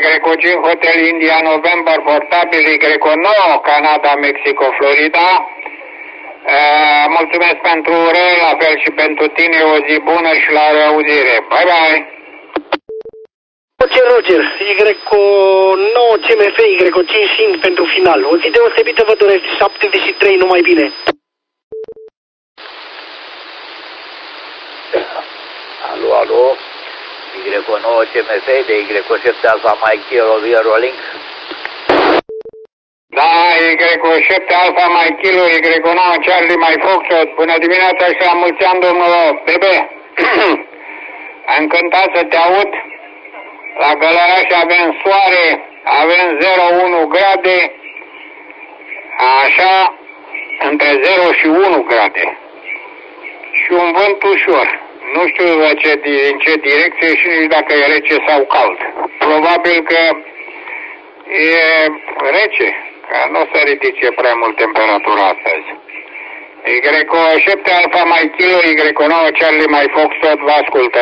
Y5 Hotel India November portabil Y9 Canada, Mexico, Florida. Mulțumesc pentru urări, la fel și pentru tine, o zi bună și la reauzire. Bye bye! Roger, Y9 CMF, Y5 pentru final. O zi deosebită vă doresc, 73, numai bine. Alo, alo, Y9 CMF de Y7 Alpha Mike Rovia Rolling. Da, Y7 Alpha Mike Kilo, Y9 Charlie Mike Foxtrot. Bună dimineața și la mulți ani, domnul Bebe. Încântat să te aud. La Gălăraș avem soare, avem 0,1 grade, așa, între 0 și 1 grade. Și un vânt ușor. Nu știu din ce direcție și nici dacă e rece sau cald. Probabil că e rece, că nu se ridice prea mult temperatura astăzi. Y7 Alpha Mike Kilo, Y9 Charlie Mike Foxtrot, vă ascultă.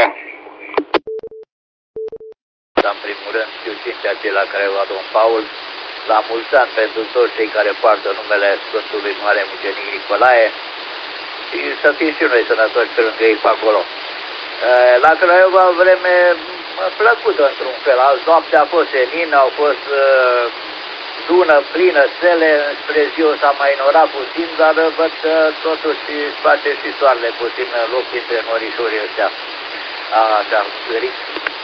În primul rând știu cinstea ce la Craiova, domn Paul, la mulți ani pentru toți cei care poartă numele Sfântului Mare Mucenic Nicolae și să fim și noi sănătoși pe lângă ei pe acolo. La Craiova vreme plăcută într-un fel, azi noaptea a fost senin, au fost dună plină, stele, spre ziua s-a mai inorat puțin, dar văd că totuși face și soarele puțin în loc dintre norișorii ăștia. Așa, sferic.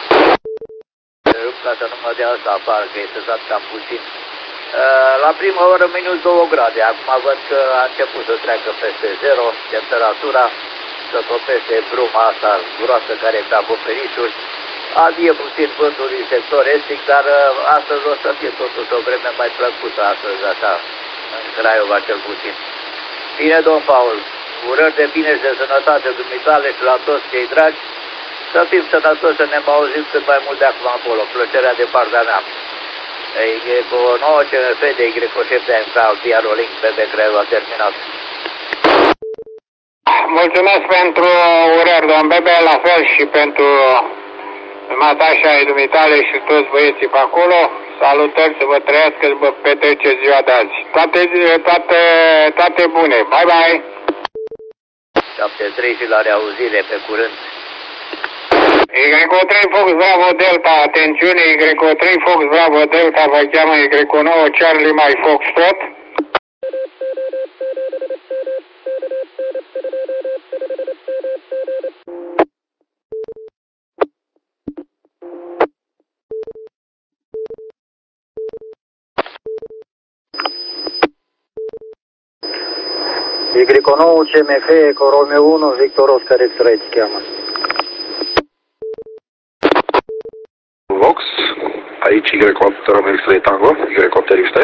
Ca să nu mă dea asta afară, că este dat cam puțin. La prima oră minus 2 grade, acum văd că a început să treacă peste 0 temperatura, să topește bruma asta groasă care e pe acoperișuri. Adie puțin vântul din sector estic, dar astăzi o să fie totuși o vreme mai plăcută astăzi, așa, în Craiova cel puțin. Bine, domn Paul, urări de bine și de sănătate dumitale și la toți cei dragi. Să fim sănătoși, să ne auzim cât mai mult de acum acolo. Plăcerea de partea mea. Y9 CMF de Y7 Alpha Rolling pe Craiova terminat. Mulțumesc pentru urări, domn Bebe, la fel și pentru Matașa ai dumitale și toți băieții pe acolo. Salutări, să vă trăiască, să vă petreceți ziua de azi. Toate bune. Bye, bye! 73 și la reauzire, pe curând. Y3 Fox Bravo Delta, atențiune, Y3 Fox Bravo Delta vă cheamă Y9 Charlie Mike Foxtrot. Y9 CMF, Eco Romeo 1, Victor Oscar X-Ray te cheamă. Vox, aici Y8 Romeo X-Ray Tango, Y8 X-Ray.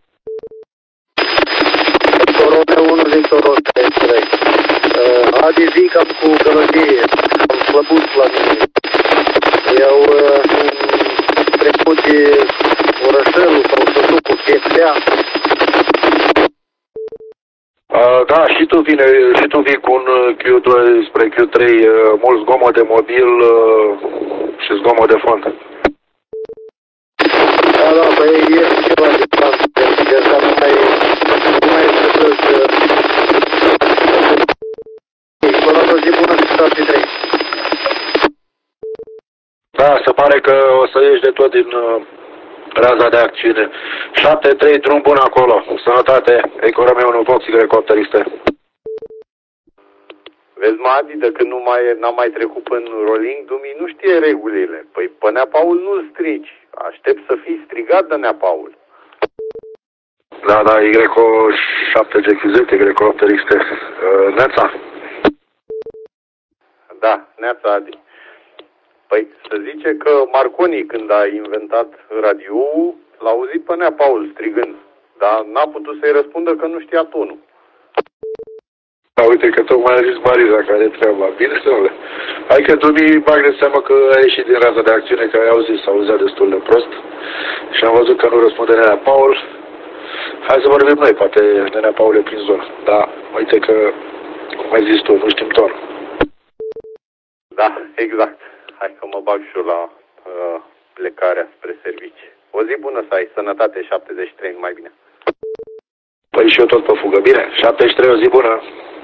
Eco Romeo 1, Victor Oscar X-Ray. Adi zi cam cu gălăgie, am slăbut la mine. Eu trecut de orășelul sau să cu chestia. Da, și tu vii cu un Q2 spre Q3, mult zgomot de mobil și zgomot de fond. Da, băi, este ceva de plan, deja nu mai este să explorat o zi bună de 73. Da, se pare că o să ieși de tot din raza de acțiune. 7-3, drum bun acolo. Sănătate, Economia 1 Vox, Y8 Vezi, mă, Adi, de când n-am mai trecut până rolling, Dumi nu știe regulile. Păi pe Nea Paul nu-l strici. Aștept să fii strigat de Nea Paul. Da, Y7GQZ, Y8 Neața? Da, Neața, Adi. Păi să zice că Marconi, când a inventat radioul, l-a auzit pe Nea Paul strigând, dar n-a putut să-i răspundă că nu știa tonul. Da, uite că tocmai a zis Mariza care treaba. Bine, domnule. Hai că Dumi bag de seama că a ieșit din raza de acțiune, că ai auzit, s-auzea destul de prost și am văzut că nu răspunde Nenea Paul. Hai să vorbim noi, poate Nenea Paul e prin zonă. Da, uite că, cum ai zis tu, nu știm tonul. Da, exact. Hai că mă bag și eu la plecarea spre servicii. O zi bună să ai, sănătate, 73, numai bine. Păi și eu tot pe fugă. Bine, 73, o zi bună.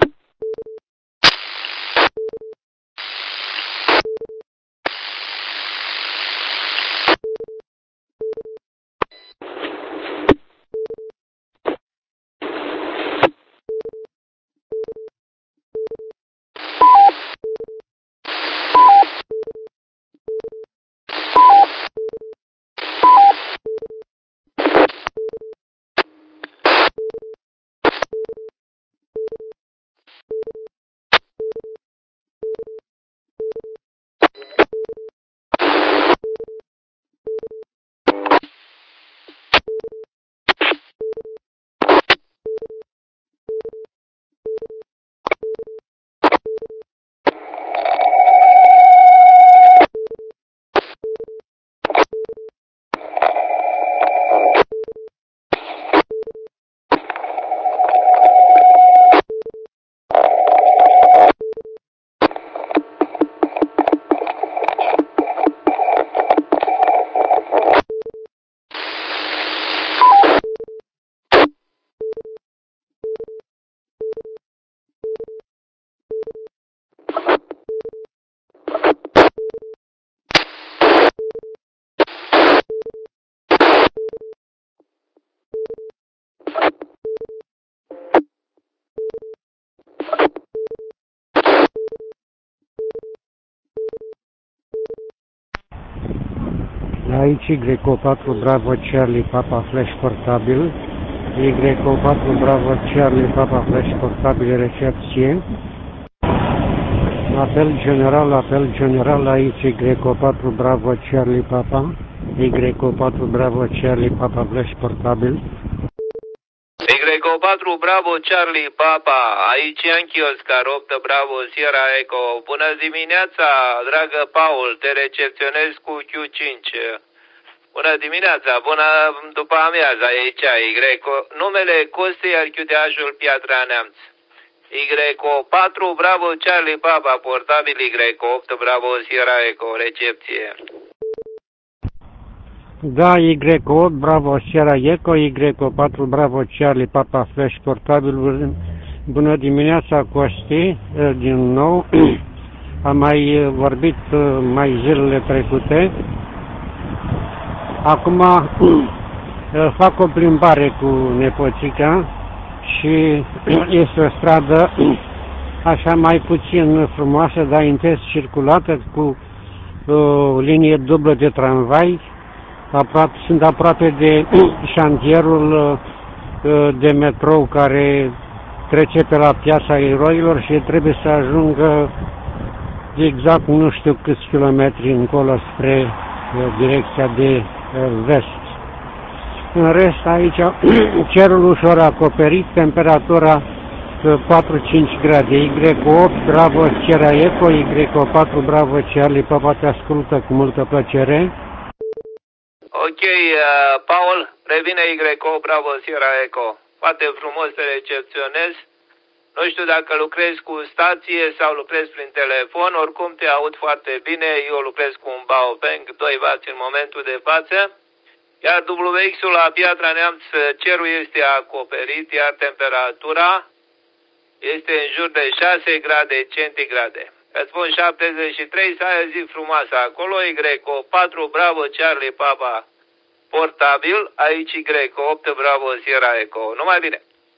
Aici Y4 Bravo Charlie Papa Flash portabil, Y4 Bravo Charlie Papa Flash portabil recepție, apel general aici Y4 Bravo Charlie Papa, Y4 Bravo Charlie Papa Flash portabil. Y4 Bravo Charlie Papa, aici Yankee Oscar 8 Bravo Sierra Echo. Bună dimineața, dragă Paul, te recepționez cu Q5. Bună dimineața, bună după amiaza, aici numele Costi, iar QTH-ul Piatra Neamț. Y4 Bravo Charlie Papa, portabil Y8 Bravo Sierra Echo, recepție. Da, Y8 Bravo Sierra Echo, Y4 Bravo Charlie Papa Flash portabil. Bună dimineața, Costi, din nou. Am mai vorbit mai zilele trecute. Acum fac o plimbare cu nepoțica și este o stradă așa mai puțin frumoasă, dar intens circulată, cu o linie dublă de tramvai. Sunt aproape de șantierul de metrou care trece pe la Piața Eroilor și trebuie să ajungă exact nu știu câți kilometri încolo spre direcția de vest. În rest, aici cerul ușor acoperit, temperatura 4-5 grade. Y8 Bravo Sierra Echo, Y4 Bravo Charlie Papa te ascultă cu multă plăcere. Ok, Paul, revine Y8 Bravo Sierra Echo. Foarte frumos te recepționez. Nu știu dacă lucrezi cu stație sau lucrezi prin telefon, oricum te aud foarte bine. Eu lucrez cu un Baofeng 2W în momentul de față. Iar WX-ul la Piatra Neamț, cerul este acoperit, iar temperatura este în jur de 6 grade centigrade. Îți spun 73, să ai o zi frumoasă acolo. Y4 Bravo Charlie Papa portabil, aici Y8 Bravo Sierra Echo. Numai bine!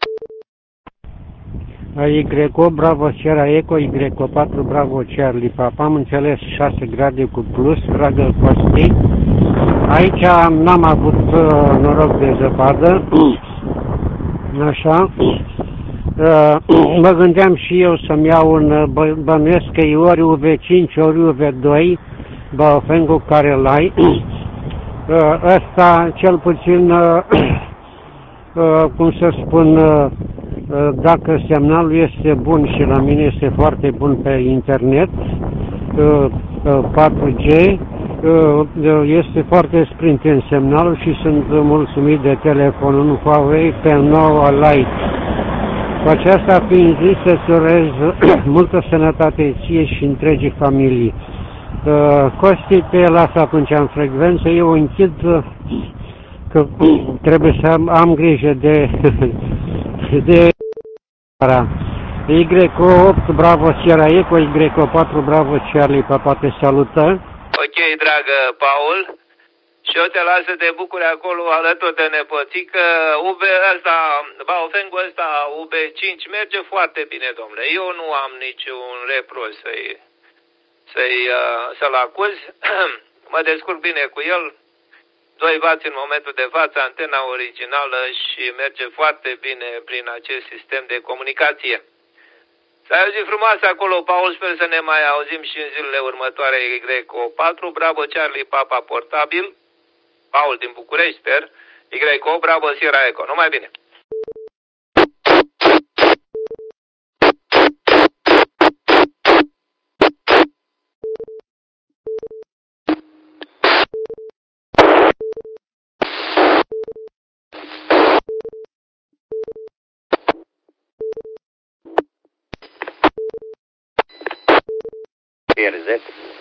Y8 Bravo Sierra Echo, Y4 Bravo Charlie Papa, am înțeles 6 grade cu plus, dragă Costi. Aici n-am avut noroc de zăpadă, așa. Mă gândeam și eu să-mi iau un, bănuiesc că e ori UV5, ori UV2, Baofeng-ul care l-ai. Ăsta, cel puțin, cum să spun, dacă semnalul este bun și la mine este foarte bun pe internet, 4G, este foarte sprint în semnalul și sunt mulțumit de telefonul Huawei P9 Lite. Cu aceasta fiind zis, să-ți urez multă sănătate ție și întregii familii. Costi, pe lasă atunci în frecvență, eu închid că trebuie să am grijă de Y8 Bravo Sierra Eco, Y4 Bravo Charlie Papa te salută. Ok, dragă Paul, și eu te las să te bucuri acolo alături de nepoțică. Baofengul ăsta UB5 merge foarte bine, domnule. Eu nu am niciun reproș să-l acuz. Mă descurc bine cu el. 2W în momentul de față, antena originală și merge foarte bine prin acest sistem de comunicație. Să ai o zi frumoasă acolo, Paul, sper să ne mai auzim și în zilele următoare. Y4 Bravo Charlie Papa portabil, Paul din București, sper, Y8 Bravo Sierra Eco. Numai bine! PRZ.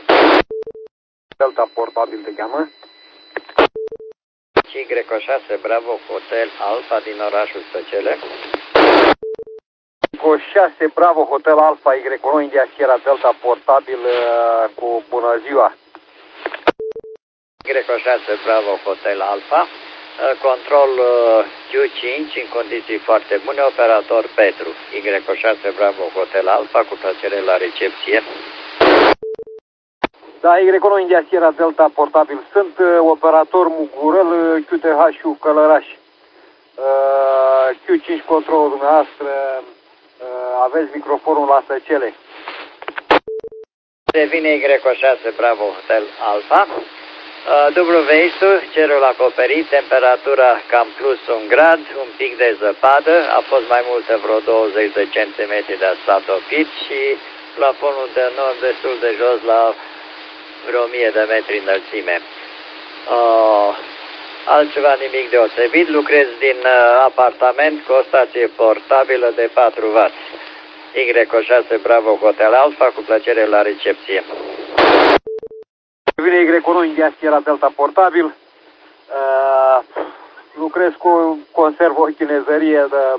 Delta portabil te cheamă? Y6 Bravo Hotel Alfa din orașul Stăcele. Cu 6 Bravo Hotel Alfa Y1 India Sierra Delta portabil cu bună ziua. Y6 Bravo Hotel Alfa. Control Q5 în condiții foarte bune, operator Petru. Y6 Bravo Hotel Alfa, cu plăcere la recepție. Da, Y1 India Sierra Delta portabil. Sunt operator Mugurel, QTH Călăraș. Q5 controlul dumneavoastră, aveți microfonul la Stăcele. Revine Y6 Bravo Hotel Alfa. W-ul, cerul acoperit, temperatura cam plus 1 grad, un pic de zăpadă, a fost mai multă, vreo 20 de centimetri de asfalt topit și plafonul de nord destul de jos la vreo 1000 de metri înălțime. Altceva nimic deosebit, lucrez din apartament cu o stație portabilă de 4W. Y6 Bravo Hotel Alfa, cu plăcere la recepție. Vine Y1 India Sierra Delta portabil. Lucrez cu conservă o chinezărie de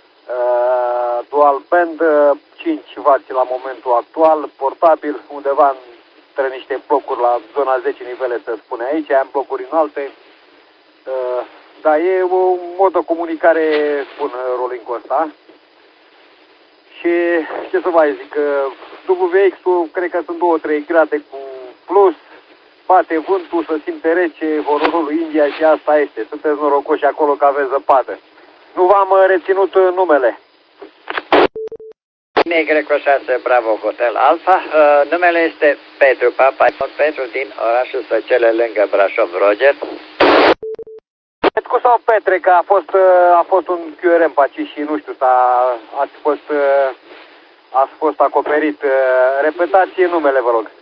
dual band, 5W la momentul actual, portabil, undeva între niște blocuri la zona 10 nivele, se spune aici, am blocuri înalte. Dar e un mod de comunicare bun rolling-ul ăsta. Și ce să mai zic, WX-ul cred că sunt 2-3 grade cu plus, bate vântul, se simte rece, hororul India și asta este. Sunteți norocoși acolo că aveți zăpadă. Nu v-am reținut numele. Y6 Bravo Hotel Alfa, numele este Petru Papa, Petru din orașul Stăcele lângă Brașov, Roger. Petru sau Petre, că a fost un QRM pe aici și nu știu, ați fost acoperit. Repetați numele, vă rog.